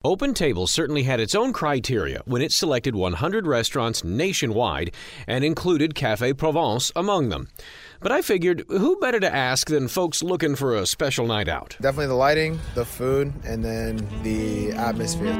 Open Table certainly had its own criteria when it selected 100 restaurants nationwide and included Café Provence among them. But I figured, who better to ask than folks looking for a special night out? Definitely the lighting, the food, and then the atmosphere.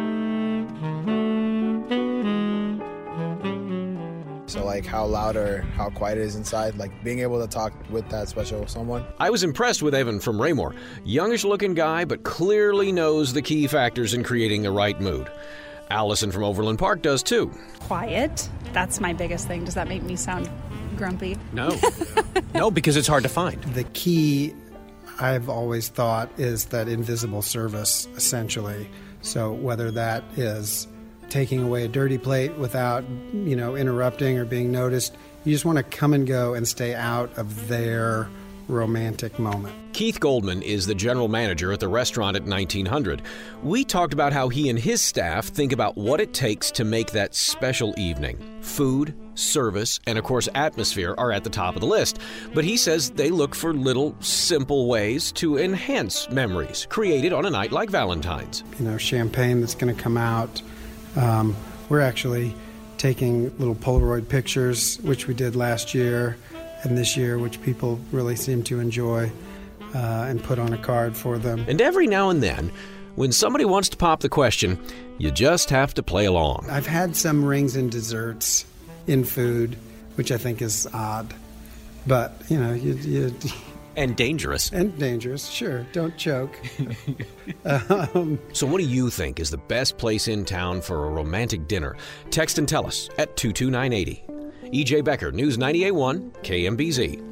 So like how loud or how quiet it is inside, like being able to talk with that special someone. I was impressed with Evan from Raymore. Youngish looking guy, but clearly knows the key factors in creating the right mood. Allison from Overland Park does too. Quiet. That's my biggest thing. Does that make me sound grumpy? No. No, because it's hard to find. The key, I've always thought, is that invisible service, essentially. So whether that is taking away a dirty plate without, interrupting or being noticed, you just want to come and go and stay out of their romantic moment. Keith Goldman is the general manager at the restaurant at 1900. We talked about how he and his staff think about what it takes to make that special evening. Food, service, and of course atmosphere are at the top of the list. But he says they look for little, simple ways to enhance memories created on a night like Valentine's. Champagne that's going to come out. We're actually taking little Polaroid pictures, which we did last year and this year, which people really seem to enjoy, and put on a card for them. And every now and then, when somebody wants to pop the question, you just have to play along. I've had some rings and desserts in food, which I think is odd. But, you And dangerous. And dangerous, sure. Don't choke. So what do you think is the best place in town for a romantic dinner? Text and tell us at 22980. E.J. Becker, News 98.1, KMBZ.